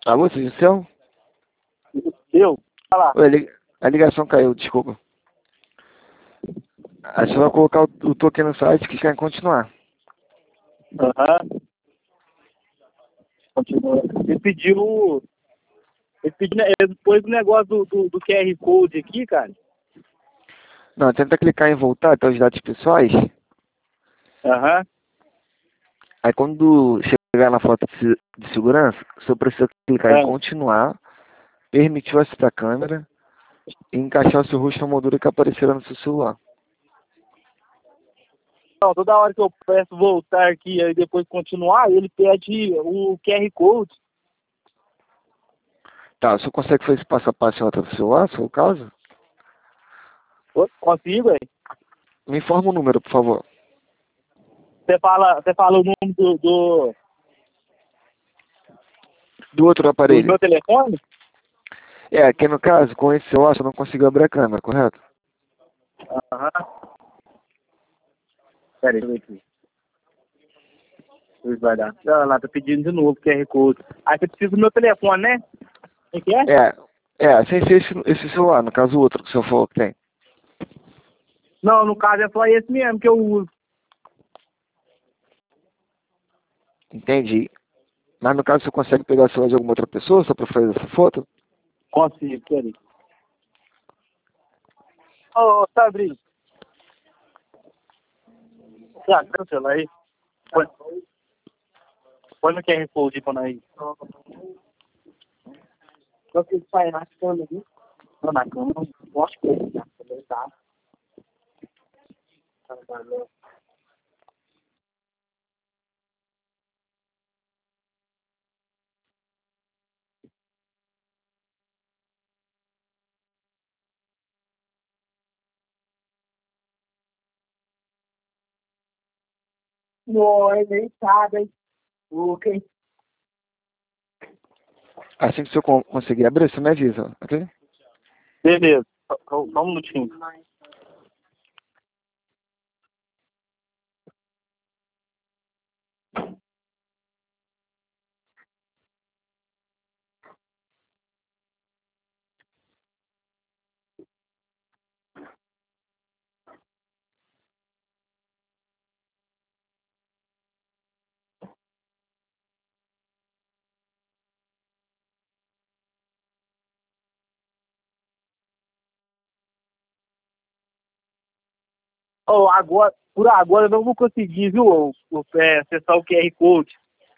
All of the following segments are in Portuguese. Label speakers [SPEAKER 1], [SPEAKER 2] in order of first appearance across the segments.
[SPEAKER 1] Alô, Céu?
[SPEAKER 2] Eu? Olha lá.
[SPEAKER 1] Oi, a ligação caiu, desculpa. Aí você vai colocar o token no site que quer continuar.
[SPEAKER 2] Aham. Continua. Ele pôs o negócio do QR Code aqui, cara.
[SPEAKER 1] Não, tenta clicar em voltar até os dados pessoais.
[SPEAKER 2] Aham.
[SPEAKER 1] Aí quando chegar na foto de segurança, você precisa clicar em continuar, permitir o acesso da câmera e encaixar o seu rosto na moldura que aparecerá no seu celular.
[SPEAKER 2] Então, toda hora que eu peço voltar aqui e depois continuar, ele pede o QR Code.
[SPEAKER 1] Tá, você consegue fazer esse passo a passo em outro celular, se for o caso?
[SPEAKER 2] Consigo, hein?
[SPEAKER 1] Me informa o número, por favor.
[SPEAKER 2] Você fala o nome
[SPEAKER 1] Do outro
[SPEAKER 2] do
[SPEAKER 1] aparelho.
[SPEAKER 2] meu telefone?
[SPEAKER 1] É, que no caso, com esse celular você não conseguiu abrir a câmera, correto?
[SPEAKER 2] Aham. Pera aí, deixa eu ver aqui. Vai dar. Olha lá, tá pedindo de novo o QR Code. Aí você precisa do meu telefone, né? O que é?
[SPEAKER 1] Sem ser esse celular, no caso o outro que o senhor falou que tem.
[SPEAKER 2] Não, no caso é só esse mesmo que eu uso.
[SPEAKER 1] Entendi. Mas no caso você consegue pegar o celular de alguma outra pessoa só pra fazer essa foto?
[SPEAKER 2] Consigo, peraí. Ô, Sabrina. Tiago, pega o celular aí. Põe no QR Code pra nós. Você sai na cama, viu? Não, na cama, não gosto de ele, tá? Não, nem sabe. Ok.
[SPEAKER 1] Assim que o senhor conseguir abrir, você me avisa, ok?
[SPEAKER 2] Beleza. Só um minutinho. Oh, agora, por agora eu não vou conseguir, viu? Acessar o QR Code.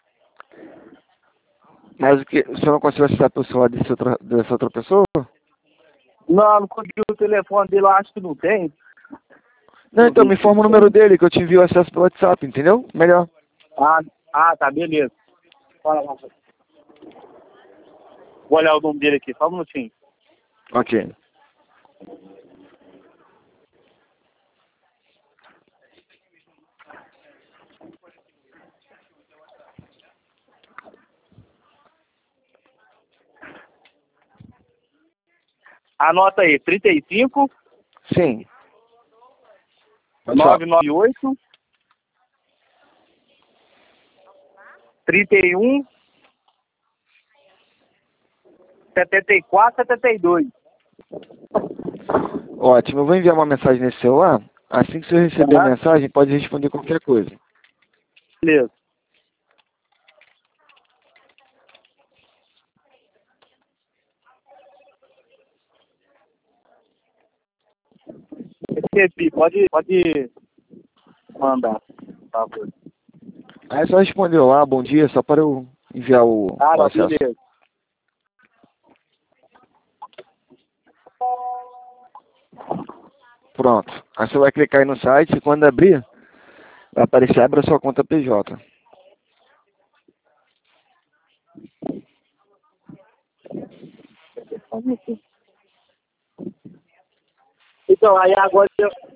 [SPEAKER 1] Mas o que? O senhor não conseguiu acessar pelo celular dessa outra pessoa?
[SPEAKER 2] Não consegui o telefone dele, eu acho que não tem.
[SPEAKER 1] Não, então me informa o número dele que eu te envio o acesso pelo WhatsApp, entendeu? Melhor.
[SPEAKER 2] Tá, beleza. Olha lá. Vou olhar o nome dele aqui, só um minutinho.
[SPEAKER 1] Ok.
[SPEAKER 2] Anota aí, 35
[SPEAKER 1] Sim.
[SPEAKER 2] 998 31 74 72.
[SPEAKER 1] Ótimo, eu vou enviar uma mensagem nesse celular. Assim que o senhor receber a mensagem, pode responder qualquer coisa.
[SPEAKER 2] Beleza. Recebi, pode mandar, por favor.
[SPEAKER 1] Aí só respondeu lá, bom dia, só para eu enviar o acesso.
[SPEAKER 2] Beleza.
[SPEAKER 1] Pronto. Aí você vai clicar aí no site e quando abrir, vai aparecer, abra sua conta PJ.
[SPEAKER 2] Então, aí agora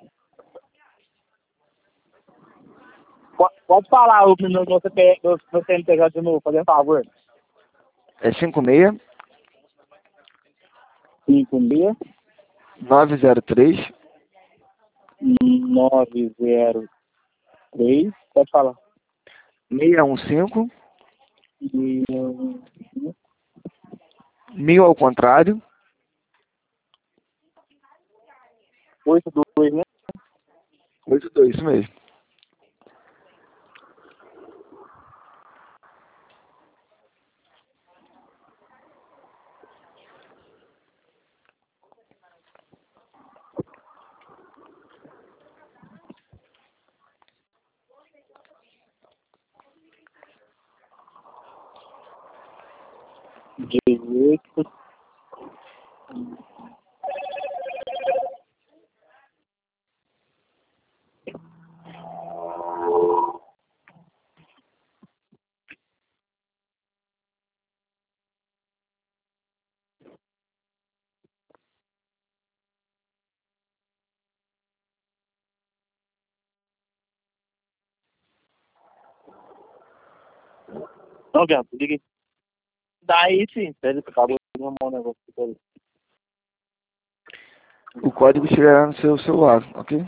[SPEAKER 2] pode falar o meu CNPJ de novo, fazer favor.
[SPEAKER 1] É 56
[SPEAKER 2] 56
[SPEAKER 1] 903
[SPEAKER 2] 903. Pode falar.
[SPEAKER 1] 615
[SPEAKER 2] E,
[SPEAKER 1] 1000 ao contrário.
[SPEAKER 2] 82, né?
[SPEAKER 1] 82, isso mesmo.
[SPEAKER 2] Dezoito. Não, Bianca, liga aí. Daí sim, ele acabou de arrumar um negócio aqui pra ele.
[SPEAKER 1] O código chegará no seu celular, ok?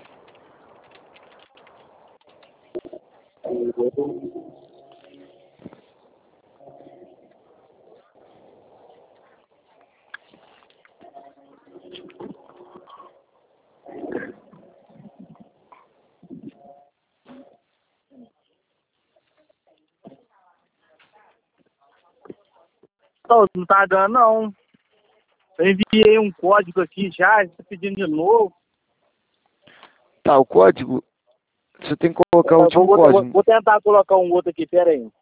[SPEAKER 2] Não tá dando, não. Eu enviei um código aqui já, tá pedindo de novo.
[SPEAKER 1] Tá, o código, você tem que colocar o último código.
[SPEAKER 2] Vou tentar colocar um outro aqui, pera aí.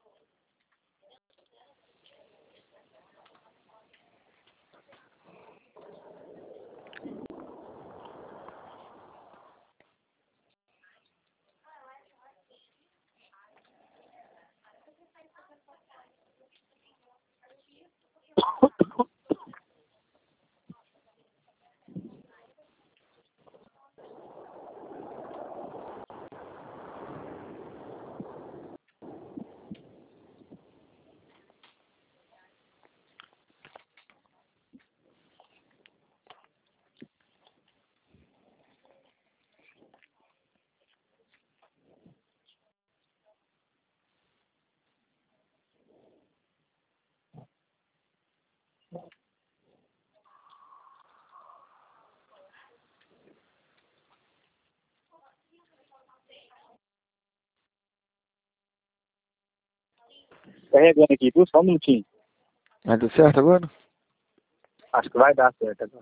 [SPEAKER 2] Carregando aqui, viu? Só um minutinho.
[SPEAKER 1] Vai dar certo agora?
[SPEAKER 2] Acho que vai dar certo agora.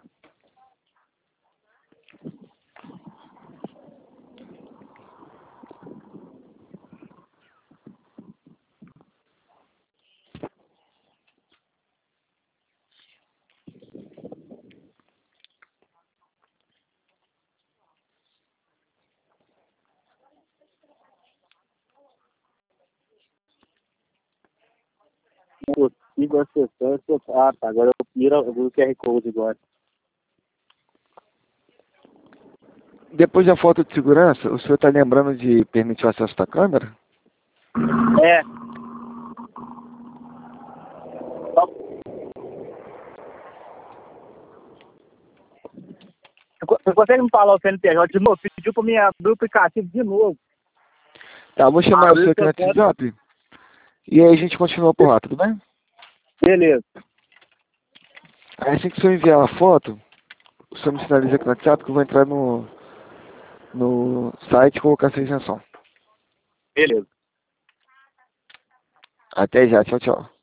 [SPEAKER 2] Não consigo acessar. Ah, tá. Agora eu viro o QR Code agora.
[SPEAKER 1] Depois da foto de segurança, o senhor está lembrando de permitir o acesso da câmera?
[SPEAKER 2] É. Você consegue me falar o CNPJ de novo? Pediu pra mim abrir o aplicativo de novo.
[SPEAKER 1] Tá, vou chamar o senhor aqui no
[SPEAKER 2] seu
[SPEAKER 1] WhatsApp. E aí a gente continua por lá, tudo bem?
[SPEAKER 2] Beleza.
[SPEAKER 1] Aí assim que o senhor enviar a foto, o senhor me sinaliza aqui no WhatsApp que eu vou entrar no site e colocar essa isenção.
[SPEAKER 2] Beleza.
[SPEAKER 1] Até já, tchau, tchau.